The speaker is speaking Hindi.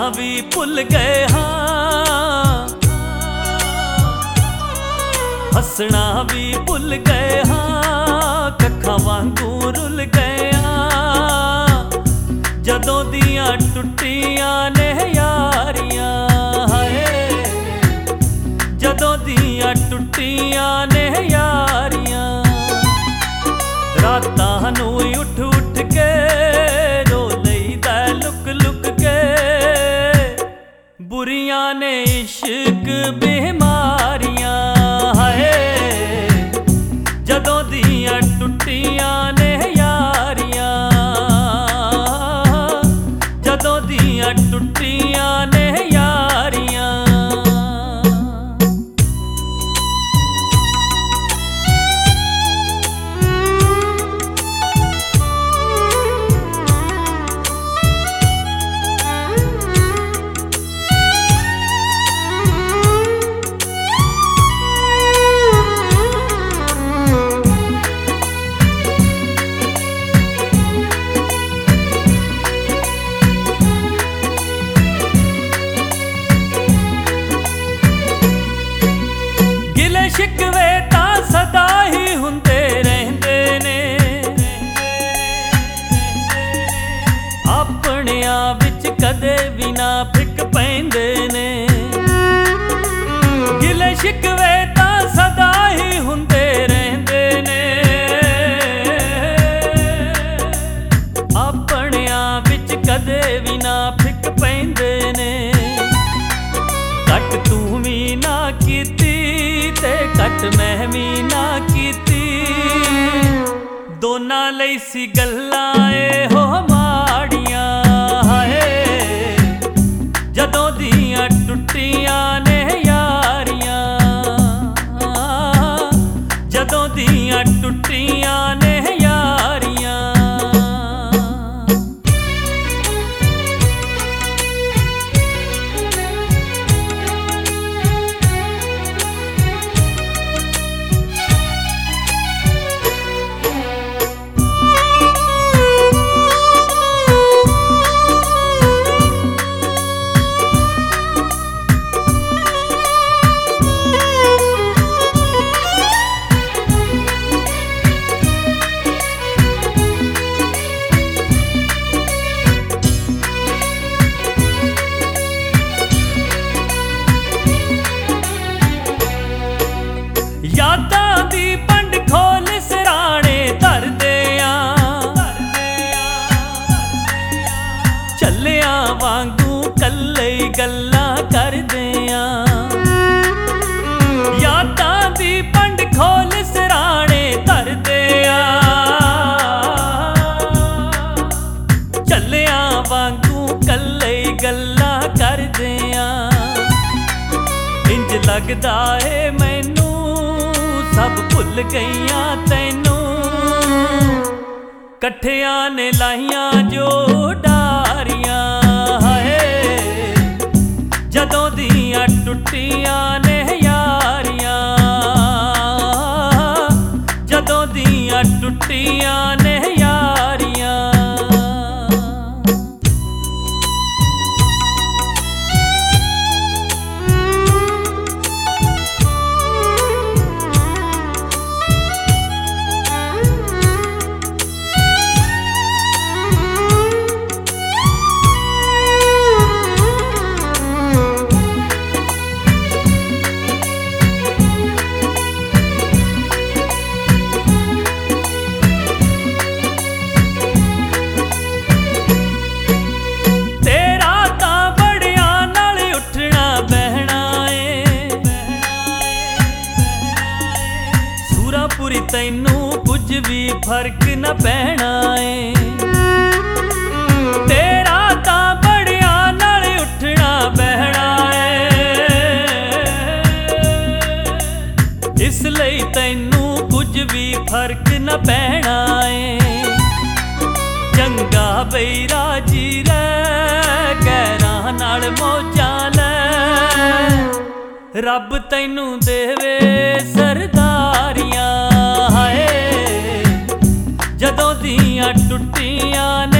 भी भुल गए हाँ, हसना भी भुल गए हाँ, कखा वांगू रुल गए हाँ, जदों दियां टुटियां ने यारियां हाय, जदों दियां टुटियां ने यारियां। रातां नूं उठ उठ के रो लईदा लुक लुक के, बुरियां ने इश्क बीमारियां हाय, जदों दियां टुटियां ने यारियां, जदों दियां टुटियां ने यारियां। शिकवे तां सदा ही हुंदे रहिंदे ने, अपनियां विच कदे भी ना फिक पैंदे ने। गिले शिकवे तां सदा ही हुंदे रहिंदे ने, अपनियां विच कदे भी ना फिक पैंदे ने। घट तू भी ना कीती ते घट मैं भी ना कीती, दोनां लई सी गल्लां एहो माड़ियां हाय, जदों दियां टुटियां ने यारियां, जदों दियां टुटियां ने यारियां। यादां दी पंड खोल सिराणे धरदे आ, चलियां वांगू कल्ले गल्लां करदे आ। यादां दी पंड खोल सिराणे धरदे आ, चलियां वांगू कल्ले गल्लां करदे आ। इंज लगदा है मैनू सब भुल गईयां तैनू, कट्ठियां ने लाइयां जो डारियां हाय, जदों दियां टुटियां ने यारियां, जदों दियां टुटियां ने यारियां। पूरी तैनू कुछ भी फर्क न पैना है, तेरा तां बड़िया नाल उठना बहना है, इसलिए तैनू कुछ भी फर्क न पैना है। चंगा बेरा जी रह गैरां नाल मौजां लै, रब तैनू देवे सरदारियां हाय, जदों दियां टुटियां